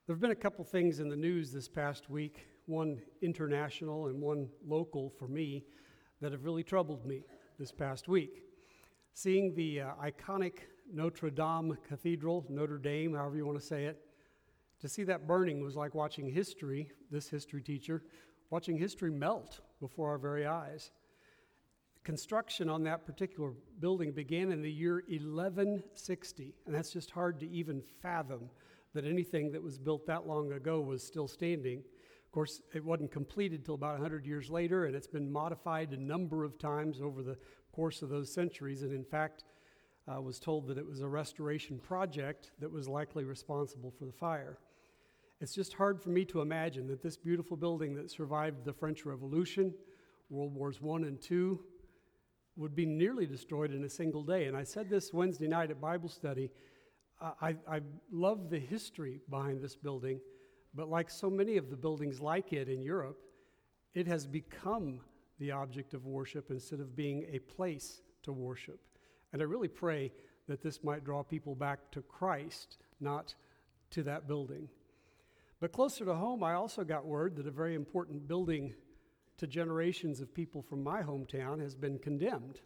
There have been a couple things in the news this past week, one international and one local for me, that have really troubled me this past week. Seeing the iconic Notre Dame Cathedral, Notre Dame, however you want to say it, to see that burning was like watching history, this history teacher, watching history melt before our very eyes. Construction on that particular building began in the year 1160, and that's just hard to even fathom that anything that was built that long ago was still standing. Of course, it wasn't completed till about 100 years later, and it's been modified a number of times over the course of those centuries, and in fact, I was told that it was a restoration project that was likely responsible for the fire. It's just hard for me to imagine that this beautiful building that survived the French Revolution, World Wars I and II, would be nearly destroyed in a single day. And I said this Wednesday night at Bible study. I love the history behind this building, but like so many of the buildings like it in Europe, it has become the object of worship instead of being a place to worship. And I really pray that this might draw people back to Christ, not to that building. But closer to home, I also got word that a very important building to generations of people from my hometown has been condemned.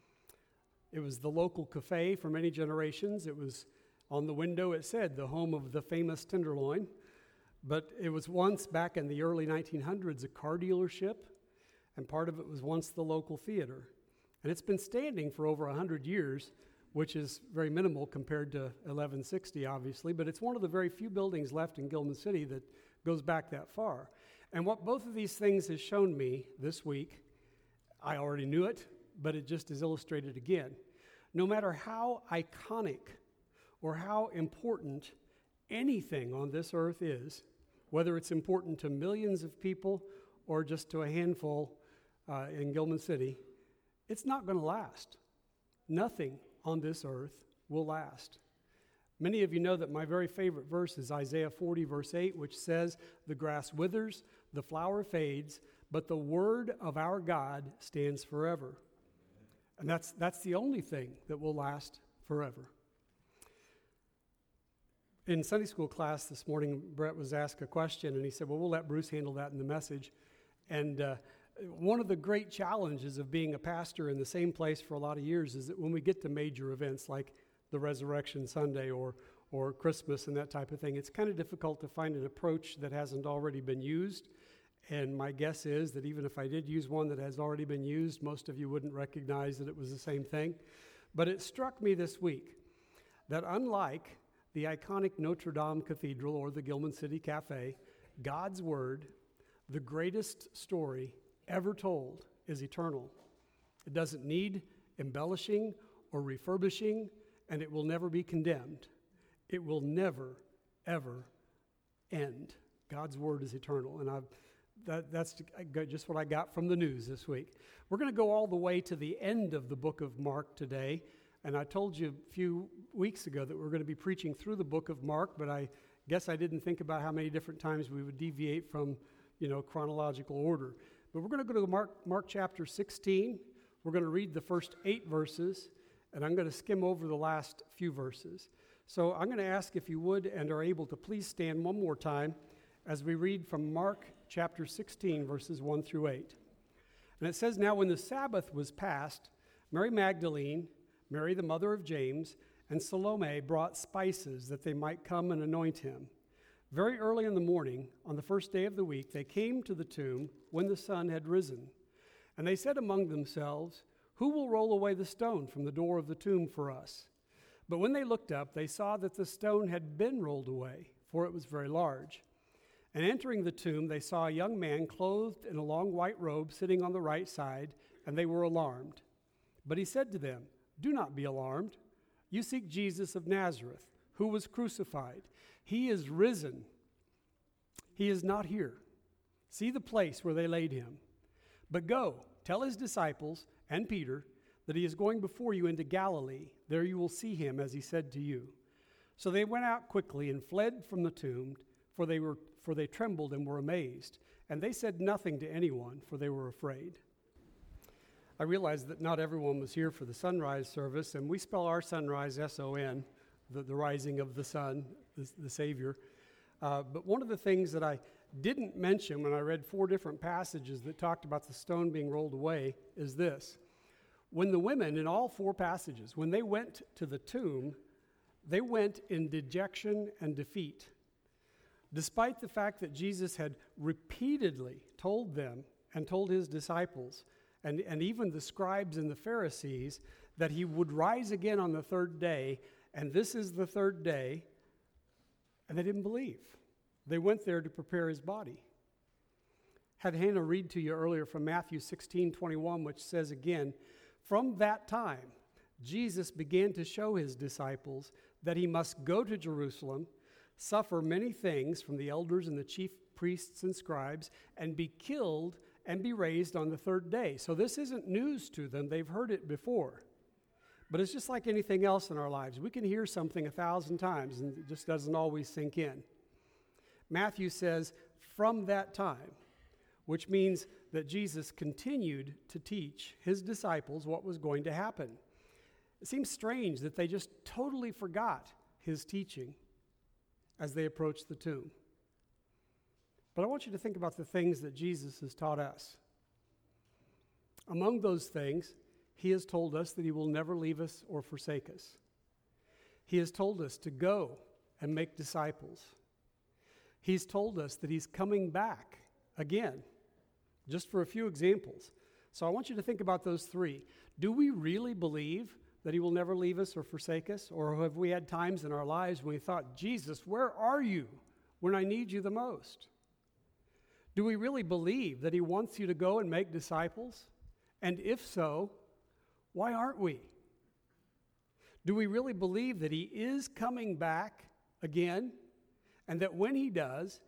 It was the local cafe for many generations. It was on the window, it said, the home of the famous Tenderloin. But it was once, back in the early 1900s, a car dealership, and part of it was once the local theater. And it's been standing for over 100 years, which is very minimal compared to 1160, obviously, but it's one of the very few buildings left in Gilman City that goes back that far. And what both of these things has shown me this week, I already knew it, but it just is illustrated again. No matter how iconic or how important anything on this earth is, whether it's important to millions of people or just to a handful in Gilman City, it's not going to last. Nothing on this earth will last. Many of you know that my very favorite verse is Isaiah 40, verse 8, which says, "The grass withers, the flower fades, but the word of our God stands forever." And that's the only thing that will last forever. In Sunday school class this morning, Brett was asked a question, and he said, well, we'll let Bruce handle that in the message. And one of the great challenges of being a pastor in the same place for a lot of years is that when we get to major events like the Resurrection Sunday or Christmas and that type of thing, it's kind of difficult to find an approach that hasn't already been used. And my guess is that even if I did use one that has already been used, most of you wouldn't recognize that it was the same thing. But it struck me this week that unlike the iconic Notre Dame Cathedral or the Gilman City Cafe, God's Word, the greatest story ever told, is eternal. It doesn't need embellishing or refurbishing, and it will never be condemned. It will never, ever end. God's Word is eternal, and that's just what I got from the news this week. We're going to go all the way to the end of the book of Mark today. And I told you a few weeks ago that we're going to be preaching through the book of Mark, but I guess I didn't think about how many different times we would deviate from, chronological order. But we're going to go to Mark chapter 16. We're going to read the first 8 verses, and I'm going to skim over the last few verses. So I'm going to ask if you would and are able to please stand one more time as we read from Mark chapter 16, verses 1 through 8. And it says, "Now when the Sabbath was past, Mary Magdalene, Mary, the mother of James, and Salome brought spices that they might come and anoint him. Very early in the morning, on the first day of the week, they came to the tomb when the sun had risen. And they said among themselves, 'Who will roll away the stone from the door of the tomb for us?' But when they looked up, they saw that the stone had been rolled away, for it was very large. And entering the tomb, they saw a young man clothed in a long white robe sitting on the right side, and they were alarmed. But he said to them, 'Do not be alarmed. You seek Jesus of Nazareth, who was crucified. He is risen. He is not here. See the place where they laid him. But go, tell his disciples and Peter that he is going before you into Galilee. There you will see him as he said to you.' So they went out quickly and fled from the tomb, for they trembled and were amazed. And they said nothing to anyone, for they were afraid." I realized that not everyone was here for the sunrise service, and we spell our sunrise S-O-N, the rising of the sun, the Savior. But one of the things that I didn't mention when I read 4 different passages that talked about the stone being rolled away is this. When the women, in all 4 passages, when they went to the tomb, they went in dejection and defeat. Despite the fact that Jesus had repeatedly told them and told his disciples, and even the scribes and the Pharisees, that he would rise again on the 3rd day, and this is the 3rd day, and they didn't believe. They went there to prepare his body. Had Hannah read to you earlier from Matthew 16:21, which says again, "From that time, Jesus began to show his disciples that he must go to Jerusalem, suffer many things from the elders and the chief priests and scribes, and be killed and be raised on the 3rd day." So this isn't news to them. They've heard it before. But it's just like anything else in our lives. We can hear something 1,000 times, and it just doesn't always sink in. Matthew says, from that time, which means that Jesus continued to teach his disciples what was going to happen. It seems strange that they just totally forgot his teaching as they approached the tomb. But I want you to think about the things that Jesus has taught us. Among those things, he has told us that he will never leave us or forsake us. He has told us to go and make disciples. He's told us that he's coming back again, just for a few examples. So I want you to think about those 3. Do we really believe that he will never leave us or forsake us? Or have we had times in our lives when we thought, Jesus, where are you when I need you the most? Do we really believe that he wants you to go and make disciples? And if so, why aren't we? Do we really believe that he is coming back again, and that when he does,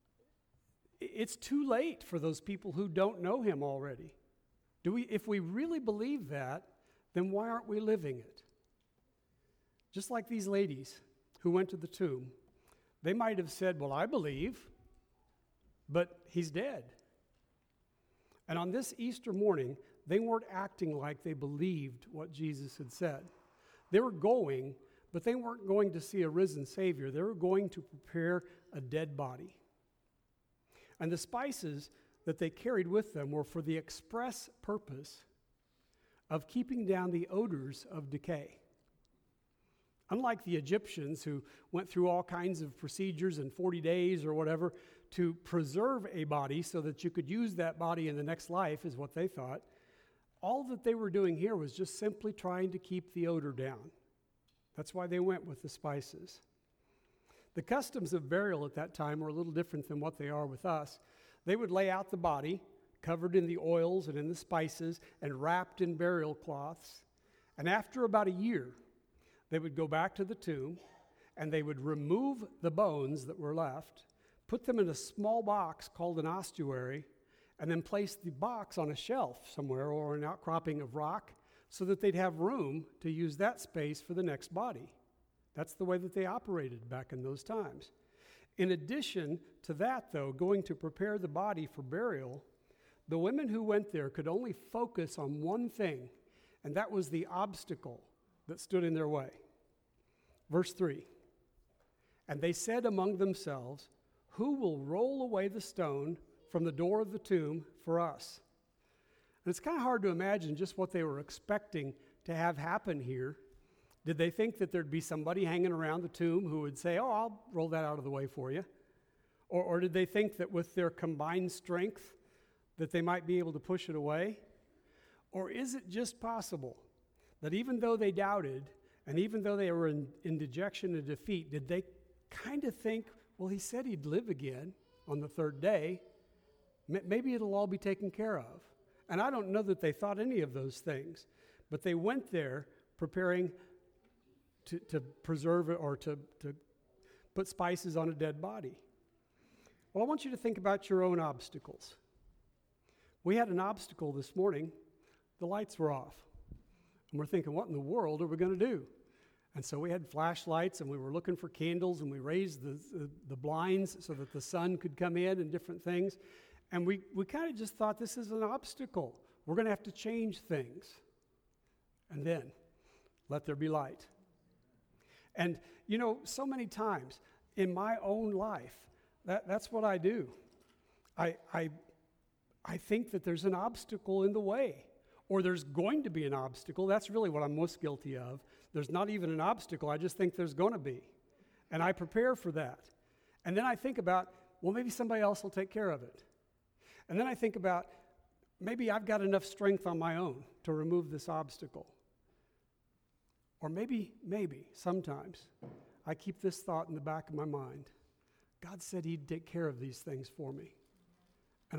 it's too late for those people who don't know him already? If we really believe that, then why aren't we living it? Just like these ladies who went to the tomb, they might have said, well, I believe, but he's dead. And on this Easter morning, they weren't acting like they believed what Jesus had said. They were going, but they weren't going to see a risen Savior. They were going to prepare a dead body. And the spices that they carried with them were for the express purpose of keeping down the odors of decay. Unlike the Egyptians who went through all kinds of procedures in 40 days or whatever to preserve a body so that you could use that body in the next life, is what they thought, all that they were doing here was just simply trying to keep the odor down. That's why they went with the spices. The customs of burial at that time were a little different than what they are with us. They would lay out the body, covered in the oils and in the spices, and wrapped in burial cloths. And after about a year, they would go back to the tomb, and they would remove the bones that were left, put them in a small box called an ossuary, and then place the box on a shelf somewhere or an outcropping of rock so that they'd have room to use that space for the next body. That's the way that they operated back in those times. In addition to that, though, going to prepare the body for burial, the women who went there could only focus on one thing, and that was the obstacle that stood in their way. Verse 3, and they said among themselves, who will roll away the stone from the door of the tomb for us? And it's kind of hard to imagine just what they were expecting to have happen here. Did they think that there'd be somebody hanging around the tomb who would say, oh, I'll roll that out of the way for you? Or did they think that with their combined strength that they might be able to push it away? Or is it just possible that even though they doubted, and even though they were in dejection and defeat, did they kind of think, well, he said he'd live again on the 3rd day. Maybe it'll all be taken care of. And I don't know that they thought any of those things, but they went there preparing to preserve it or to put spices on a dead body. Well, I want you to think about your own obstacles. We had an obstacle this morning. The lights were off. And we're thinking, what in the world are we going to do? And so we had flashlights, and we were looking for candles, and we raised the blinds so that the sun could come in and different things. And we kind of just thought, this is an obstacle. We're going to have to change things. And then, let there be light. And, so many times, in my own life. That's what I do. I think that there's an obstacle in the way, or there's going to be an obstacle. That's really what I'm most guilty of. There's not even an obstacle. I just think there's going to be. And I prepare for that. And then I think about, well, maybe somebody else will take care of it. And then I think about, maybe I've got enough strength on my own to remove this obstacle. Or maybe, sometimes, I keep this thought in the back of my mind. God said he'd take care of these things for me. And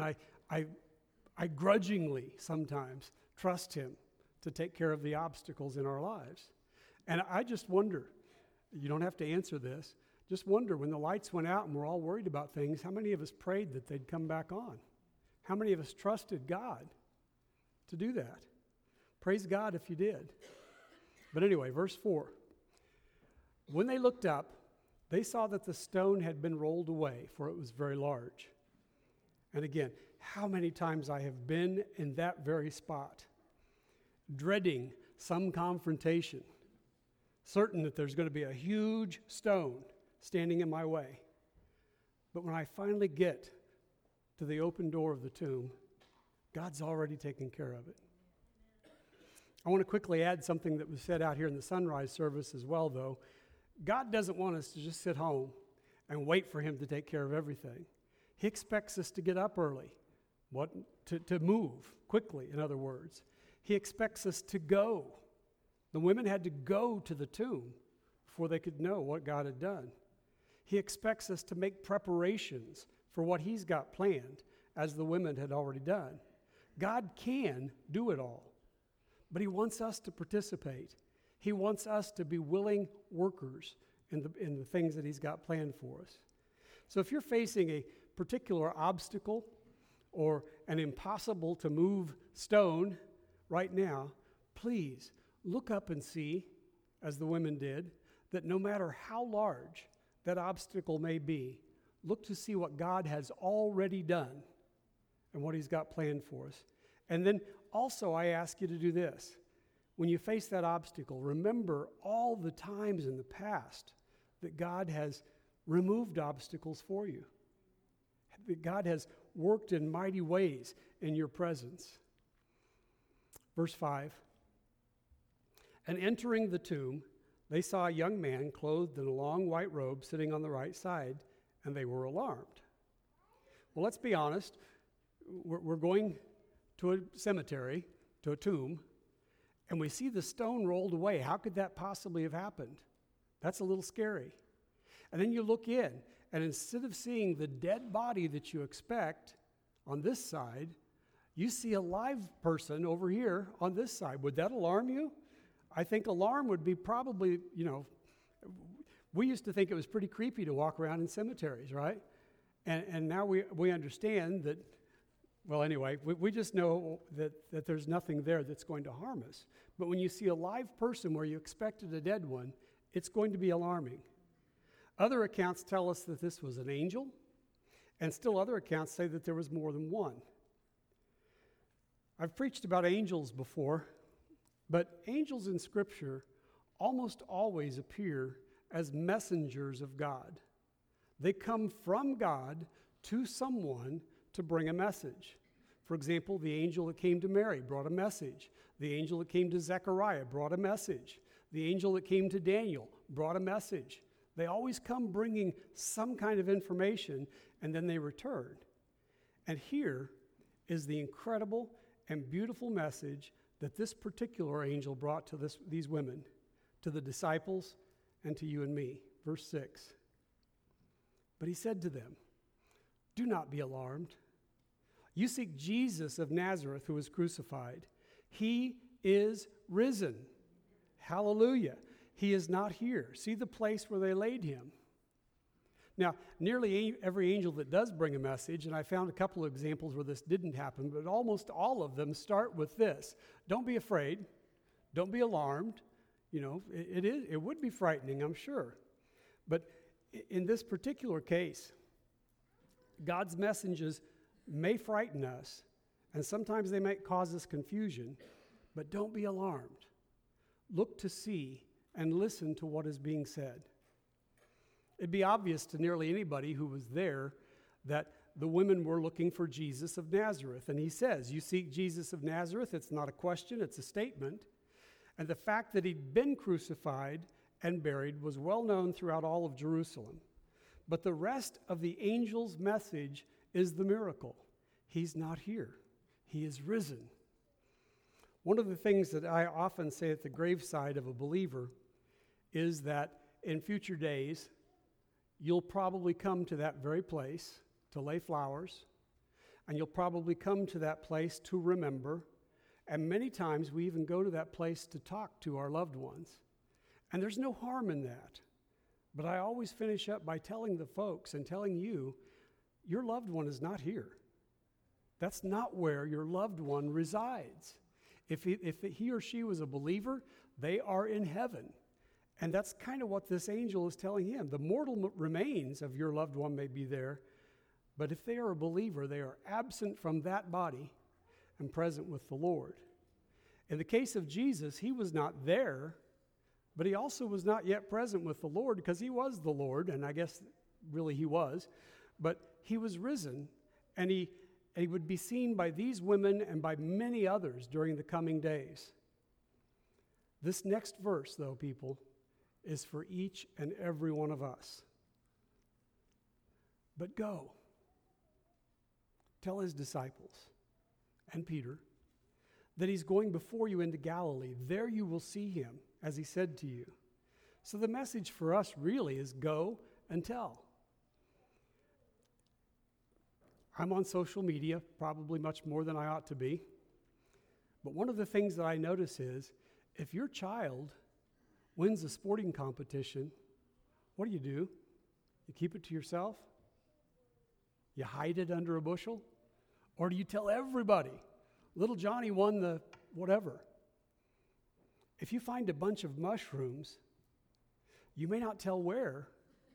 I grudgingly sometimes trust him to take care of the obstacles in our lives. And I just wonder, you don't have to answer this, just wonder, when the lights went out and we're all worried about things, how many of us prayed that they'd come back on? How many of us trusted God to do that? Praise God if you did. But anyway, verse 4. When they looked up, they saw that the stone had been rolled away, for it was very large. And again, how many times I have been in that very spot, dreading some confrontation, certain that there's going to be a huge stone standing in my way. But when I finally get to the open door of the tomb, God's already taken care of it. I want to quickly add something that was said out here in the sunrise service as well, though. God doesn't want us to just sit home and wait for him to take care of everything. He expects us to get up early, to move quickly, in other words. He expects us to go. The women had to go to the tomb before they could know what God had done. He expects us to make preparations for what he's got planned, as the women had already done. God can do it all, but he wants us to participate. He wants us to be willing workers in the things that he's got planned for us. So if you're facing a particular obstacle or an impossible to move stone right now, please look up and see, as the women did, that no matter how large that obstacle may be, look to see what God has already done and what he's got planned for us. And then also I ask you to do this. When you face that obstacle, remember all the times in the past that God has removed obstacles for you. That God has worked in mighty ways in your presence. Verse 5. And entering the tomb, they saw a young man clothed in a long white robe sitting on the right side, and they were alarmed. Well, let's be honest. We're going to a cemetery, to a tomb, and we see the stone rolled away. How could that possibly have happened? That's a little scary. And then you look in, and instead of seeing the dead body that you expect on this side, you see a live person over here on this side. Would that alarm you? I think alarm would be probably, we used to think it was pretty creepy to walk around in cemeteries, right? And now we understand that, well, anyway, we just know that there's nothing there that's going to harm us. But when you see a live person where you expected a dead one, it's going to be alarming. Other accounts tell us that this was an angel, and still other accounts say that there was more than one. I've preached about angels before, but angels in Scripture almost always appear as messengers of God. They come from God to someone to bring a message. For example, the angel that came to Mary brought a message. The angel that came to Zechariah brought a message. The angel that came to Daniel brought a message. They always come bringing some kind of information, and then they return. And here is the incredible and beautiful message that this particular angel brought to these women, to the disciples, and to you and me. Verse 6. But he said to them, "Do not be alarmed. You seek Jesus of Nazareth who was crucified. He is risen." Hallelujah. He is not here. See the place where they laid him. Now, nearly every angel that does bring a message, and I found a couple of examples where this didn't happen, but almost all of them start with this. Don't be afraid. Don't be alarmed. It would be frightening, I'm sure. But in this particular case, God's messages may frighten us, and sometimes they may cause us confusion, but don't be alarmed. Look to see and listen to what is being said. It'd be obvious to nearly anybody who was there that the women were looking for Jesus of Nazareth. And he says, you seek Jesus of Nazareth. It's not a question, it's a statement. And the fact that he'd been crucified and buried was well known throughout all of Jerusalem. But the rest of the angel's message is the miracle. He's not here. He is risen. One of the things that I often say at the graveside of a believer is that in future days, you'll probably come to that very place to lay flowers, and you'll probably come to that place to remember, and many times we even go to that place to talk to our loved ones. And there's no harm in that. But I always finish up by telling the folks and telling you, your loved one is not here. That's not where your loved one resides. If he or she was a believer, they are in heaven. And that's kind of what this angel is telling him. The mortal remains of your loved one may be there, but if they are a believer, they are absent from that body and present with the Lord. In the case of Jesus, he was not there, but he also was not yet present with the Lord because he was the Lord, and I guess really he was. But he was risen, and he would be seen by these women and by many others during the coming days. This next verse, though, people, is for each and every one of us. But go, tell his disciples and Peter that he's going before you into Galilee. There you will see him, as he said to you. So the message for us really is go and tell. I'm on social media, probably much more than I ought to be. But one of the things that I notice is, if your child wins a sporting competition, what do? You keep it to yourself? You hide it under a bushel? Or do you tell everybody, little Johnny won the whatever? If you find a bunch of mushrooms, you may not tell where,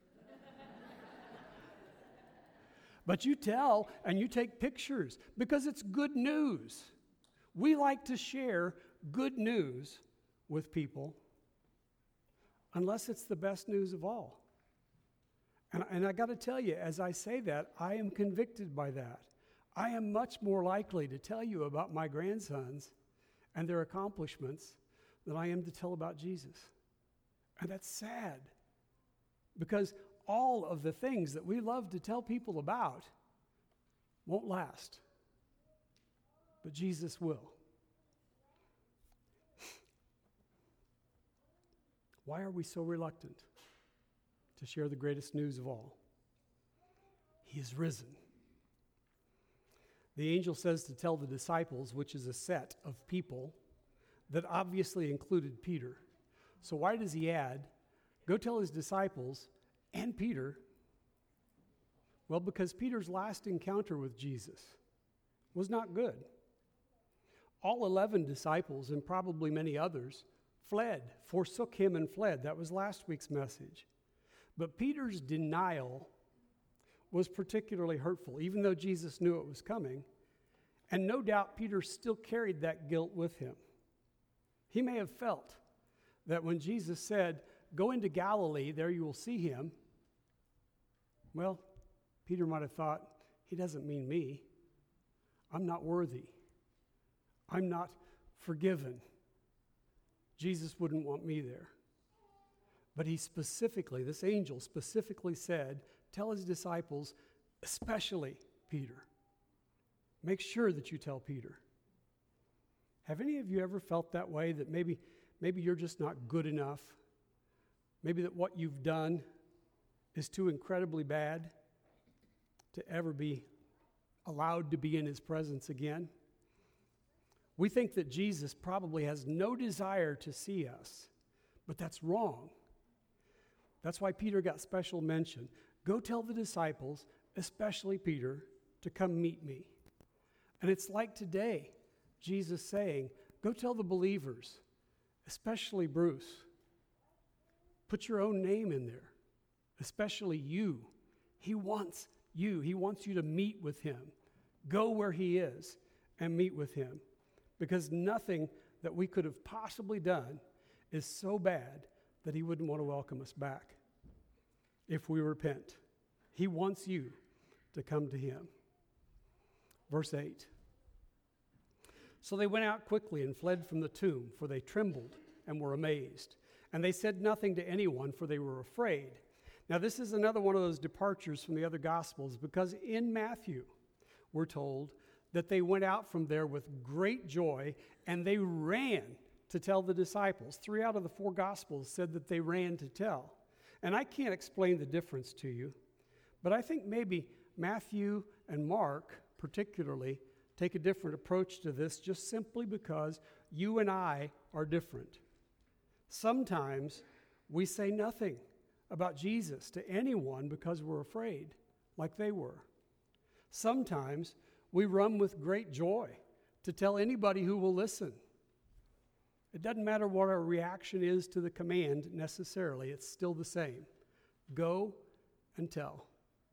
but you tell and you take pictures because it's good news. We like to share good news with people unless it's the best news of all. And I got to tell you, as I say that, I am convicted by that. I am much more likely to tell you about my grandsons and their accomplishments than I am to tell about Jesus. And that's sad, because all of the things that we love to tell people about won't last, but Jesus will. Why are we so reluctant to share the greatest news of all? He is risen. The angel says to tell the disciples, which is a set of people that obviously included Peter. So why does he add, go tell his disciples and Peter? Well, because Peter's last encounter with Jesus was not good. All 11 disciples, and probably many others, forsook him and fled. That was last week's message. But Peter's denial was particularly hurtful, even though Jesus knew it was coming. And no doubt Peter still carried that guilt with him. He may have felt that when Jesus said, go into Galilee, there you will see him, well, Peter might have thought, he doesn't mean me. I'm not worthy. I'm not forgiven. Jesus wouldn't want me there. But this angel specifically said, tell his disciples, especially Peter. Make sure that you tell Peter. Have any of you ever felt that way, that maybe you're just not good enough? Maybe that what you've done is too incredibly bad to ever be allowed to be in his presence again? We think that Jesus probably has no desire to see us, but that's wrong. That's why Peter got special mention. Go tell the disciples, especially Peter, to come meet me. And it's like today, Jesus saying, go tell the believers, especially Bruce. Put your own name in there, especially you. He wants you. He wants you to meet with him. Go where he is and meet with him. Because nothing that we could have possibly done is so bad that he wouldn't want to welcome us back. if we repent. He wants you to come to him. Verse 8. So they went out quickly and fled from the tomb, for they trembled and were amazed. And they said nothing to anyone, for they were afraid. Now this is another one of those departures from the other Gospels, because in Matthew, we're told that they went out from there with great joy, and they ran to tell the disciples. 3 out of the 4 Gospels said that they ran to tell. And I can't explain the difference to you, but I think maybe Matthew and Mark, particularly, take a different approach to this just simply because you and I are different. Sometimes we say nothing about Jesus to anyone because we're afraid, like they were. Sometimes we run with great joy to tell anybody who will listen. It doesn't matter what our reaction is to the command necessarily, it's still the same. Go and tell.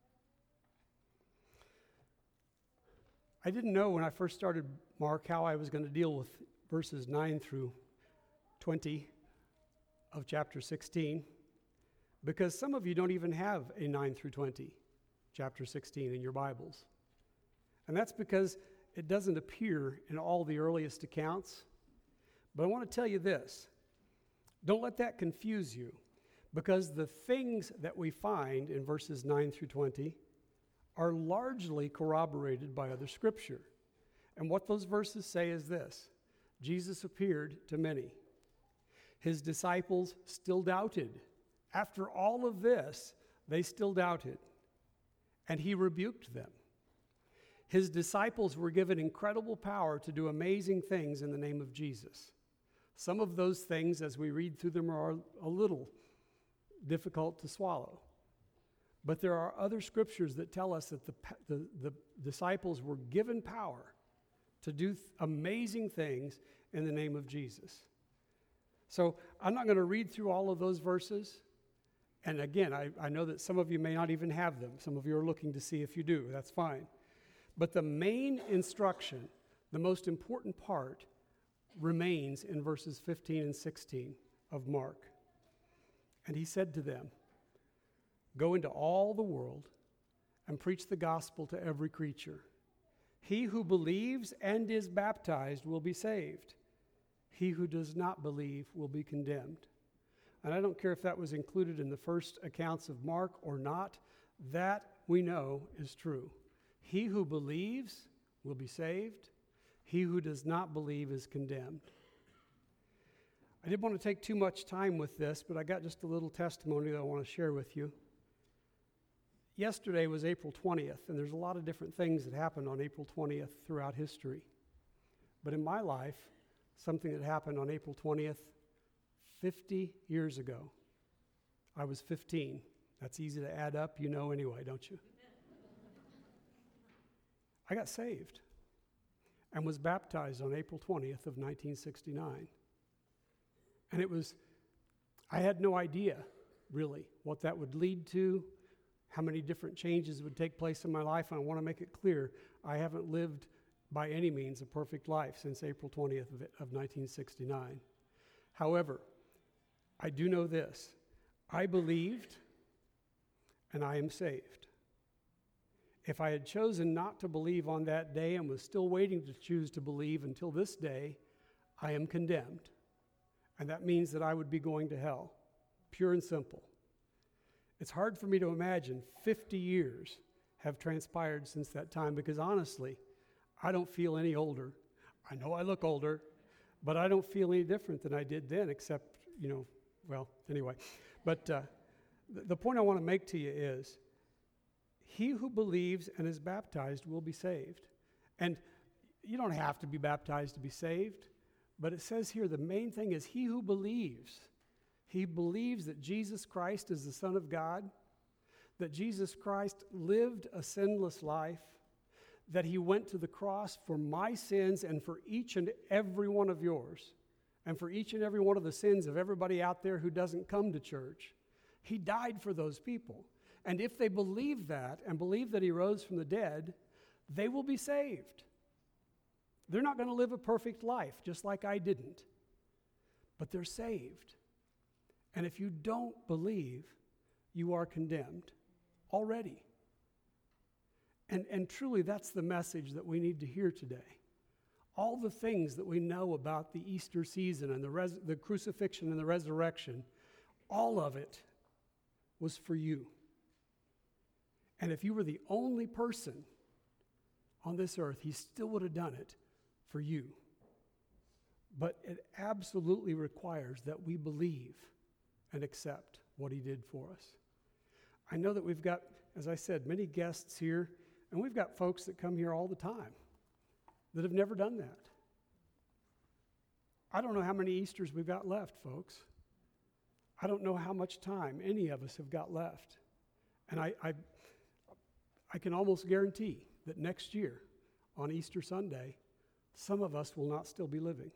I didn't know when I first started Mark how I was going to deal with verses 9 through 20 of chapter 16, because some of you don't even have a 9 through 20 chapter 16 in your Bibles. And that's because it doesn't appear in all the earliest accounts. But I want to tell you this. Don't let that confuse you, because the things that we find in verses 9 through 20 are largely corroborated by other scripture. And what those verses say is this: Jesus appeared to many. His disciples still doubted. After all of this, they still doubted. And he rebuked them. His disciples were given incredible power to do amazing things in the name of Jesus. Some of those things, as we read through them, are a little difficult to swallow. But there are other scriptures that tell us that the disciples were given power to do amazing things in the name of Jesus. So I'm not going to read through all of those verses. And again, I know that some of you may not even have them. Some of you are looking to see if you do. That's fine. But the main instruction, the most important part, remains in verses 15 and 16 of Mark. And he said to them, "Go into all the world and preach the gospel to every creature. He who believes and is baptized will be saved. He who does not believe will be condemned." And I don't care if that was included in the first accounts of Mark or not, that we know is true. He who believes will be saved. He who does not believe is condemned. I didn't want to take too much time with this, but I got just a little testimony that I want to share with you. Yesterday was April 20th, and there's a lot of different things that happened on April 20th throughout history. But in my life, something that happened on April 20th 50 years ago. I was 15. That's easy to add up, you know anyway, don't you? I got saved and was baptized on April 20th of 1969. And I had no idea, really, what that would lead to, how many different changes would take place in my life. And I want to make it clear, I haven't lived by any means a perfect life since April 20th of 1969. However, I do know this: I believed and I am saved. If I had chosen not to believe on that day and was still waiting to choose to believe until this day, I am condemned. And that means that I would be going to hell, pure and simple. It's hard for me to imagine 50 years have transpired since that time, because honestly, I don't feel any older. I know I look older, but I don't feel any different than I did then, except, anyway. But the point I want to make to you is, he who believes and is baptized will be saved. And you don't have to be baptized to be saved, but it says here the main thing is he who believes. He believes that Jesus Christ is the Son of God, that Jesus Christ lived a sinless life, that he went to the cross for my sins and for each and every one of yours, and for each and every one of the sins of everybody out there who doesn't come to church. He died for those people. And if they believe that and believe that he rose from the dead, they will be saved. They're not going to live a perfect life, just like I didn't, but they're saved. And if you don't believe, you are condemned already. And truly, that's the message that we need to hear today. All the things that we know about the Easter season and the crucifixion and the resurrection, all of it was for you. And if you were the only person on this earth, he still would have done it for you. But it absolutely requires that we believe and accept what he did for us. I know that we've got, as I said, many guests here, and we've got folks that come here all the time that have never done that. I don't know how many Easters we've got left, folks. I don't know how much time any of us have got left. And I can almost guarantee that next year, on Easter Sunday, some of us will not still be living.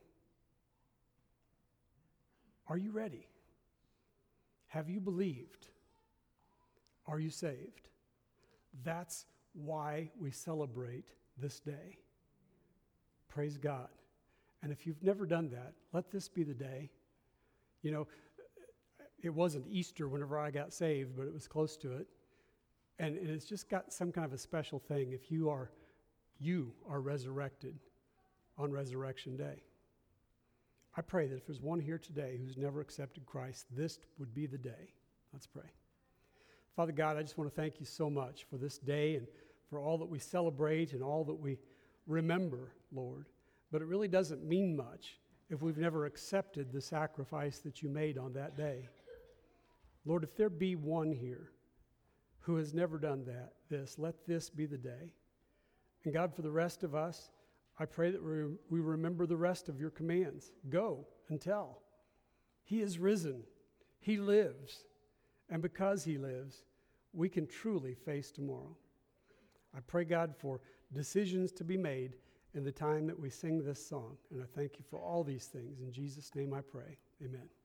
Are you ready? Have you believed? Are you saved? That's why we celebrate this day. Praise God. And if you've never done that, let this be the day. You know, it wasn't Easter whenever I got saved, but it was close to it. And it's just got some kind of a special thing if you are resurrected on Resurrection Day. I pray that if there's one here today who's never accepted Christ, this would be the day. Let's pray. Father God, I just want to thank you so much for this day and for all that we celebrate and all that we remember, Lord. But it really doesn't mean much if we've never accepted the sacrifice that you made on that day. Lord, if there be one here who has never done let this be the day. And God, for the rest of us, I pray that we remember the rest of your commands. Go and tell. He is risen. He lives. And because he lives, we can truly face tomorrow. I pray, God, for decisions to be made in the time that we sing this song. And I thank you for all these things. In Jesus' name I pray. Amen.